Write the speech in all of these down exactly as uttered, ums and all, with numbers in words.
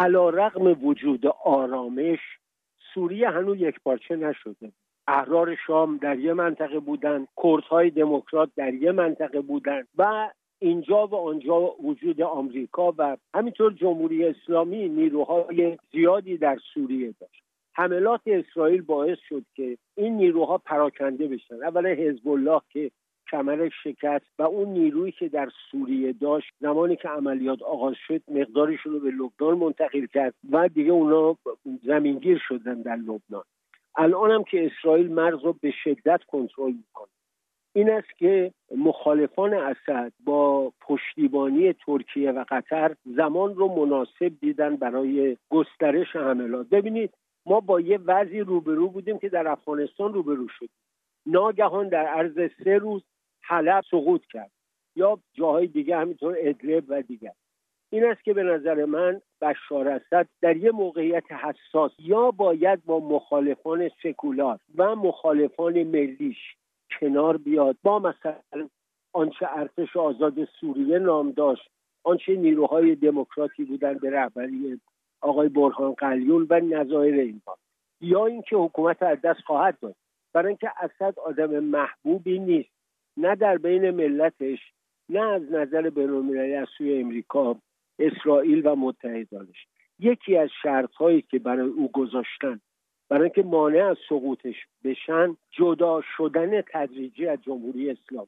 علی‌رغم وجود آرامش سوریه هنوز یکپارچه نشده. احرار شام در یه منطقه بودن، کردهای دموکرات در یه منطقه بودن و اینجا و آنجا وجود آمریکا و همینطور جمهوری اسلامی نیروهای زیادی در سوریه داشت. حملات اسرائیل باعث شد که این نیروها پراکنده بشن. اولا حزب الله که کمرش شکست و اون نیرویی که در سوریه داشت زمانی که عملیات آغاز شد مقدارشون رو به لبنان منتقل کرد و دیگه اونا زمینگیر شدن در لبنان. الان هم که اسرائیل مرز رو به شدت کنترل میکنه. این است که مخالفان اسد با پشتیبانی ترکیه و قطر زمان رو مناسب دیدن برای گسترش حملات. ببینید ما با یه وضعی روبرو بودیم که در افغانستان روبرو شدیم. ناگهان در عرض سه روز حلب سقوط کرد یا جاهای دیگه همینطور ادلب و دیگر. این است که به نظر من بشار اسد در یه موقعیت حساس یا باید با مخالفان سکولار و مخالفان ملیش کنار بیاد، با مثلا آنچه ارتش آزاد سوریه نام داشت، آنچه نیروهای دموکراتی بودن به رهبری آقای برهان قلیون و نظایر اینها، یا اینکه حکومت از دست خواهد داد. برای اینکه اسد آدم محبوبی نیست، نه در بین ملتش، نه از نظر بین‌المللی از سوی امریکا، اسرائیل و متحدانش. یکی از شرط‌هایی که برای او گذاشتن برای اینکه مانع از سقوطش بشن جدا شدن تدریجی از جمهوری اسلامی.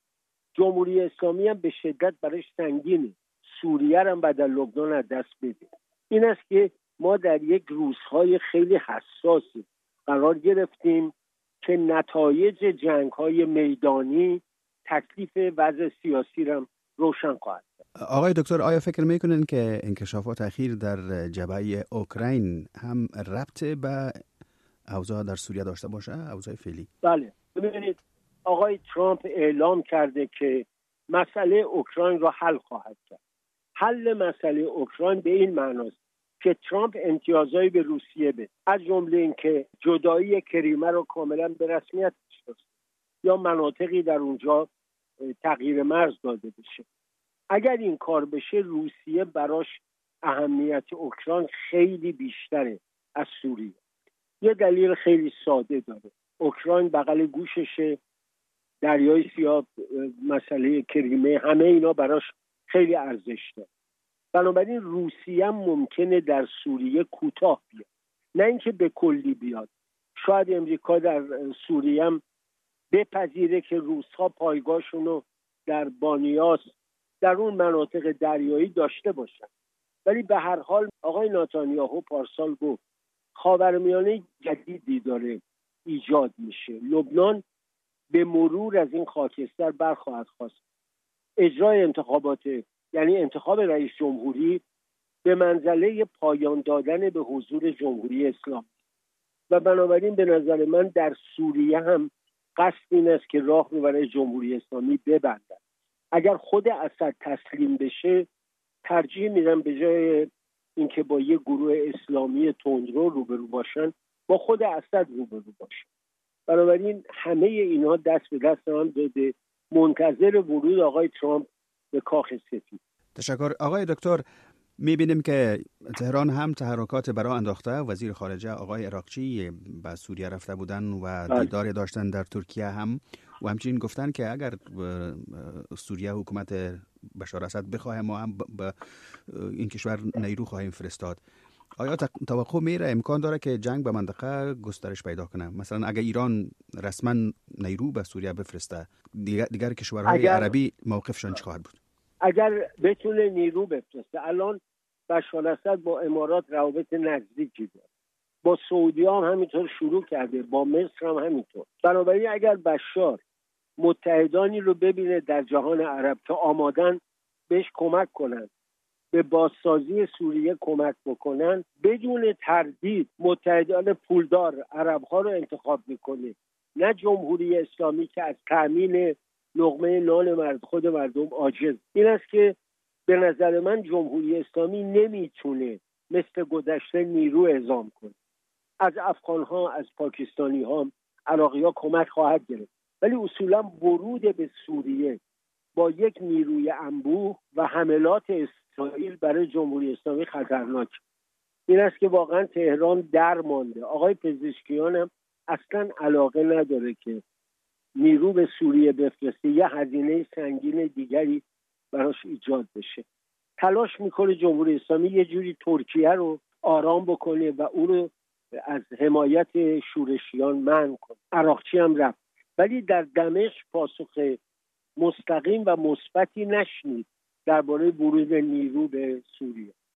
جمهوری اسلامی هم به شدت برایش سنگینه سوریه هم بعد از لبنان از دست بده. این است که ما در یک روزهای خیلی حساسی قرار گرفتیم که نتایج جنگ‌های میدانی تکلیف وضع سیاسی را روشن خواهد کرد. آقای دکتر، آیا فکر میکنین که انکشافات اخیر در جبهه اوکراین هم ربط به اوضاع در سوریه داشته باشه، اوضاع فعلی؟ بله، ببینید آقای ترامپ اعلام کرده که مسئله اوکراین را حل خواهد کرد. حل مسئله اوکراین به این معناست که ترامپ امتیازایی به روسیه بده، از جمله اینکه جدایی کریمه رو کاملا به رسمیت بشناسه یا مناطقی در اونجا تغییر مرز داده بشه. اگر این کار بشه روسیه براش اهمیت اوکراین خیلی بیشتره از سوریه. یه دلیل خیلی ساده داره. اوکراین بغل گوششه، دریای سیاه، مسئله کریمه، همه اینا براش خیلی ارزش داره. بنابراین روسیه هم ممکنه در سوریه کوتاه بیاد، نه اینکه به کلی بیاد. شاید امریکا در سوریه هم بپذیره که روس‌ها پایگاهشون رو در بانیاس در اون مناطق دریایی داشته باشن. ولی به هر حال آقای نتانیاهو پارسال گفت خاورمیانه جدیدی داره ایجاد میشه. لبنان به مرور از این خاکستر برخواهد خواست. اجرای انتخابات، یعنی انتخاب رئیس جمهوری، به منزله پایان دادن به حضور جمهوری اسلامی و بنابراین به نظر من در سوریه هم قصد این است که راه رو برای جمهوری اسلامی ببندن. اگر خود اسد تسلیم بشه ترجیح میدم به جای اینکه با یه گروه اسلامی تندرو روبرو باشن با خود اسد روبرو باشن. بنابراین همه اینها دست به دست هم داده، منتظر ورود آقای ترامپ به کاخ سفید. تشکر. آقای دکتر، میبینیم که تهران هم تحرکات برای انداخته. وزیر خارجه آقای عراقچی به سوریه رفته بودن و دیدار داشتن در ترکیه هم و همچنین گفتن که اگر سوریه حکومت بشار اسد بخواه ما هم به این کشور نیرو خواهیم فرستاد. آیا توقع میره امکان داره که جنگ به منطقه گسترش پیدا کنه؟ مثلا اگر ایران رسما نیرو به سوریه بفرسته، دیگر, دیگر کشورهای اگر... عربی موقفشون چی خواهد بود؟ اگر بتونه نیرو بفرسته، الان بشار اسد با امارات روابط نزدیکی داره، با سعودی هم همینطور شروع کرده، با مصر هم همینطور. بنابراین اگر بشار متحدانی رو ببینه در جهان عرب که آمادن بهش کمک کنن، به بازسازی سوریه کمک بکنن، بدون تردید متحدان پولدار عرب‌ها رو انتخاب میکنه، نه جمهوری اسلامی که از تأمین لقمه نان مرد خود مردم عاجز. این است که به نظر من جمهوری اسلامی نمیتونه مثل گذشته نیرو اعزام کنه. از افغان‌ها، از پاکستانی‌ها، عراقی‌ها کمک خواهد گرفت، ولی اصولا ورود به سوریه با یک نیروی انبوه و حملات اسرائیل برای جمهوری اسلامی خطرناک. این است که واقعا تهران در مانده. آقای پزشکیان هم اصلا علاقه نداره که نیرو به سوریه بفرسته، یه هزینه سنگین دیگری براش ایجاد بشه. تلاش میکنه جمهوری اسلامی یه جوری ترکیه رو آرام بکنه و او رو از حمایت شورشیان منع کنه. عراقچی هم رفت، ولی در دمشق پاسخ مستقیم و مثبتی نشنید درباره ورود نیرو به سوریه.